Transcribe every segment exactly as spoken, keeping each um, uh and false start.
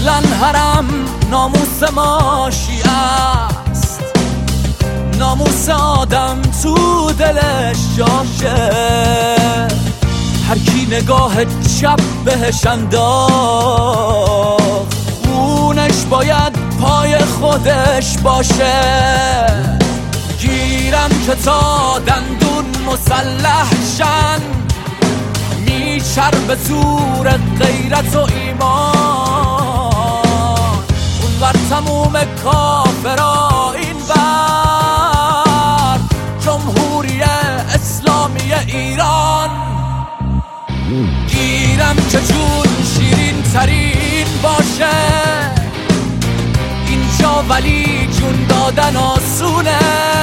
گفتن حرم ناموس ماشی است، ناموس آدم تو دلش جاشه، هر کی نگاه چپ بهش انداخت خونش باید پای خودش باشه. گیرم که تا دندون مسلح شن، میچر به زور غیرت و ایمان، اونور تموم کافرا این بر جمهوری اسلامی ایران. گیرم که جون شیرین ترین باشه اینجا، ولی جون دادن آسونه،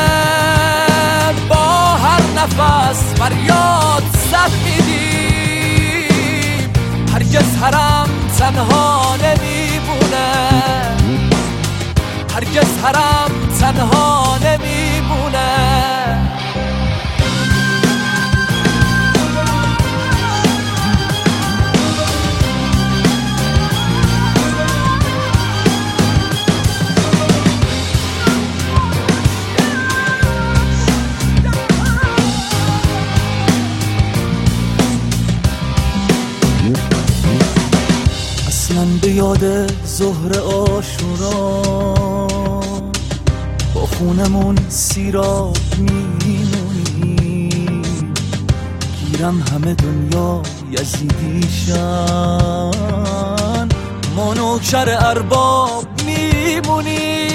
با هر نفس فریاد زد میدیم، هرگز حرم تنها نمیمونه، هرگز حرم تنها نمیمونه. من به یاد ظهر عاشورا با خونمون سیراب میمونی، گیرم همه دنیا یزیدیشن، ما نوکر ارباب میمونی.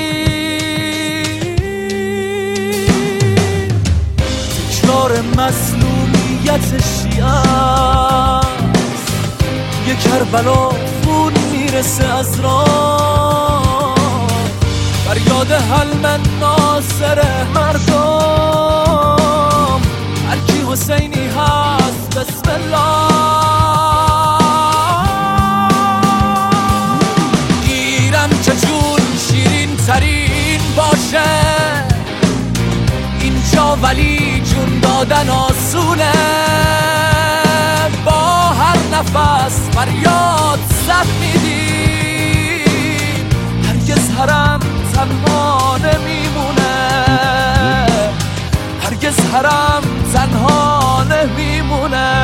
تکرار مظلومیت شیعه، یه کربلا خون میرسه از راه، فریاد حلم ناصر مردم، هرکی حسینی هست بسم الله. گیرم که جون شیرین ترین باشه اینجا، ولی جون دادن آسونه، با هر نفس فریاد زد میدیم، هرگز حرم تنها نمیمونه، هرگز حرم تنها نمیمونه.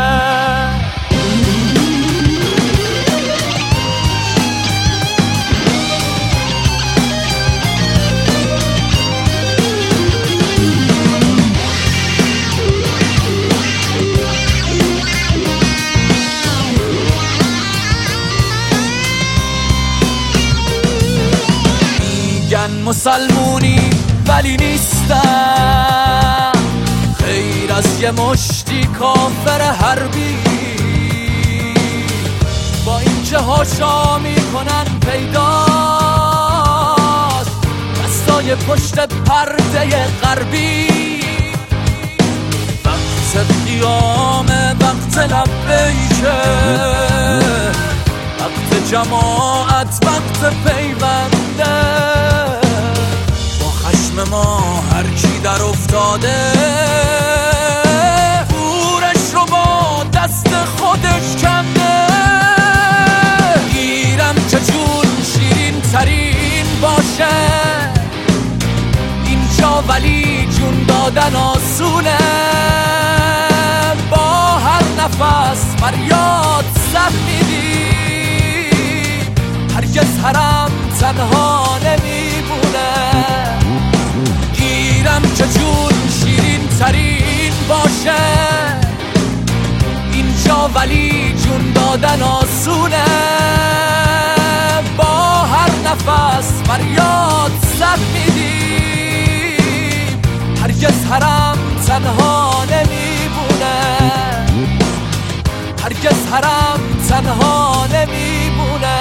مسلمونی ولی نیستم، خیر از یه مشتی کافر حربی، با این که هاشا میکنن پیداست دستای پشت پرده غربی. وقت قیامه، وقت لبیکه، وقت جماعت، وقت پیونده، ما هر کی در افتاده پورش رو با دست خودش کنده. گیرم که جون شیرین ترین باشه اینجا، ولی جون دادن آسونه، با هر نفس فریاد زد میدیم، هرگز حرم تنها نمیمونه. گیرم که جون شیرین ترین باشه اینجا، ولی جون دادن آسونه، با هر نفس فریاد زد میدیم، هرگز حرم تنها نمیمونه، هرگز حرم تنها نمیمونه.